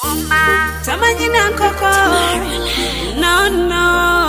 Tamanyi nankoko no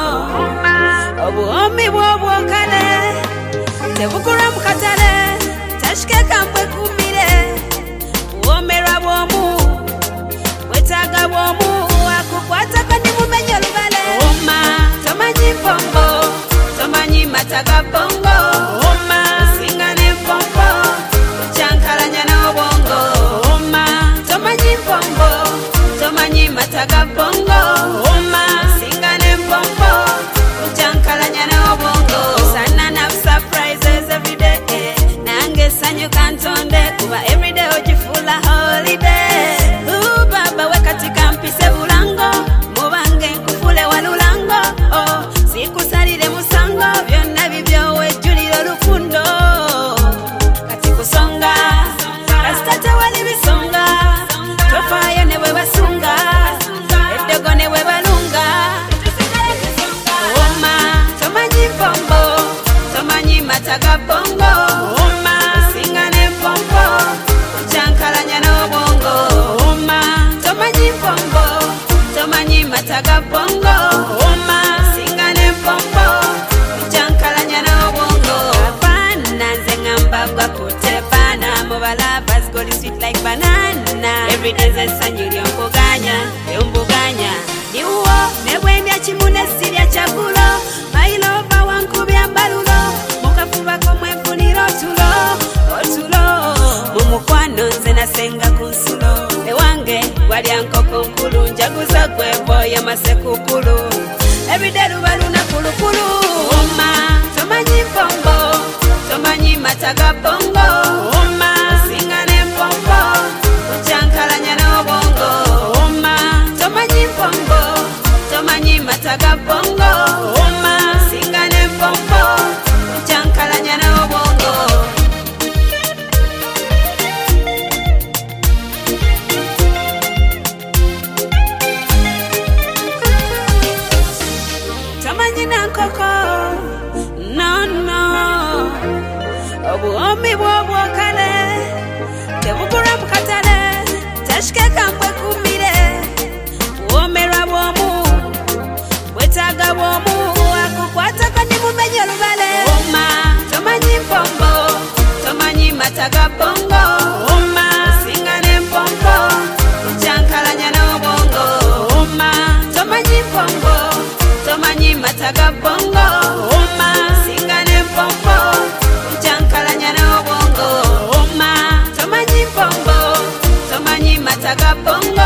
obuomi bwobwokale tebukura mukatale tashike kambwe kumire uomerwa bwomu wetaga bwomu akukwata kandi mumenye lubale tamanyi pombo tamanyi mataga bongo singane pombo chankalanya n'obwongo tamanyi pombo tamanyi mataga bongo singane pombo chankalanya n'obwongo sana na surprises every day nange sanyu kantonde kuba every day ojifula holiday baba we katika mpise bulango mubange nkufule walulango sikusalire musango byonna bibyo wejjulira lukundo kati kusonga kastate wali bisonga tofayo ne bwe basunga eddogo ne bwe balunga tomanyi pombo tomanyi mataga bongo singane pombo chankalanya n'obwongo tomanyi pombo tomanyi mataga bongo singane pombo chankalanya n'obwongo apana nze ngamba bakutepana mubala basgoli sweet like banana every day zesanyiri ombuganya niwo nebwendya kimune sirya kyagulo mailova wankubya mbalulo mukafubako mwenfunira otulo mumukwano nze nasenga ku nsulo ewange walya nkoko nkulu njaguza gweboyo masekukulu everyday luba lunaku lukulu tomanyi pombo tomanyi mataga bongo singane pombo chankalanya n'obwongo tomanyi pombo tomanyi mataga bongo singane pombo chankalanya n'obwongo tamanyi nankoko no obuomi bwobwokale tebugura mukatale tashike kambwe kumire uomerwa bwomu wetaga bwomu akukwata kandi mumenye lubale tomanyi pombo tomanyi mataga bongo singane pombo chankalanya n'obwongo tomanyi pombo tomanyi mataga bongo singane pombo chankalanya n'obwongo tomanyi pombo tomanyi mataga bongo